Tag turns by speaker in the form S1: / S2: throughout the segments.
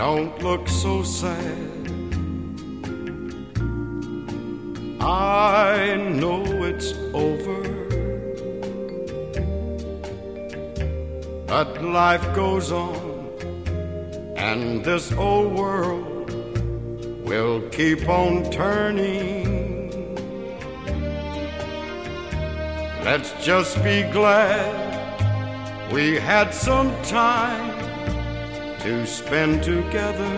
S1: Don't look so sad. I know it's over, but life goes on, and this old world will keep on turning. Let's just be glad we had some time to spend together.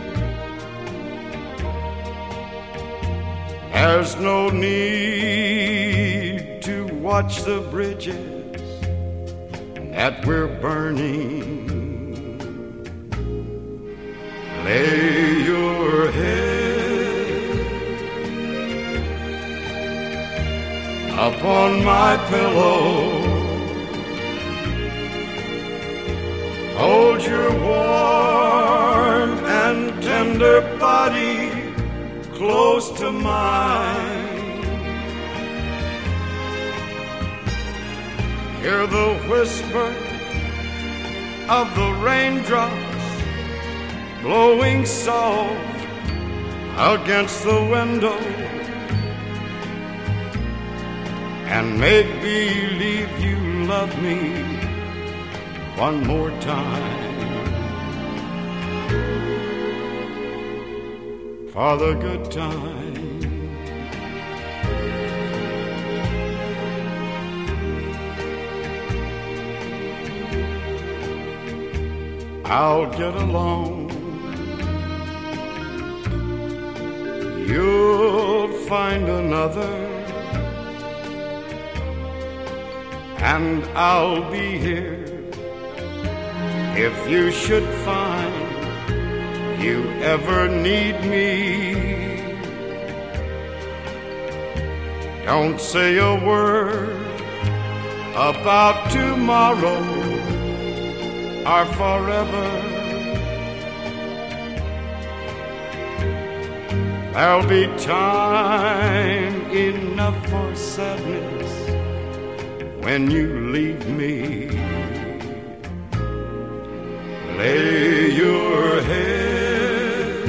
S1: There's no need to watch the bridges that we're burning. Lay your head upon my pillow. Hold your warm and tender body close to mine. Hear the whisper of the raindrops blowing soft against the window, and make believe you love me one more time. For the good time. I'll get along. You'll find another, and I'll be here if you should find you ever need me. Don't say a word about tomorrow or forever. There'll be time enough for sadness when you leave me. Lay your head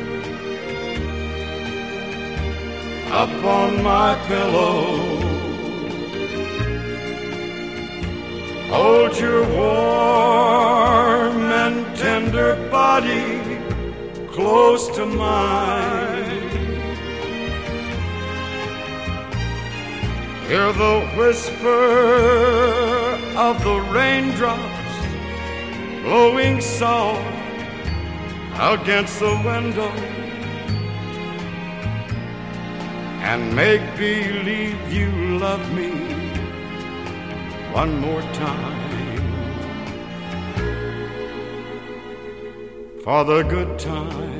S1: upon my pillow. Hold your warm and tender body close to mine. Hear the whisper of the raindrops blowing soft against the window, and make believe you love me one more time. For the good time.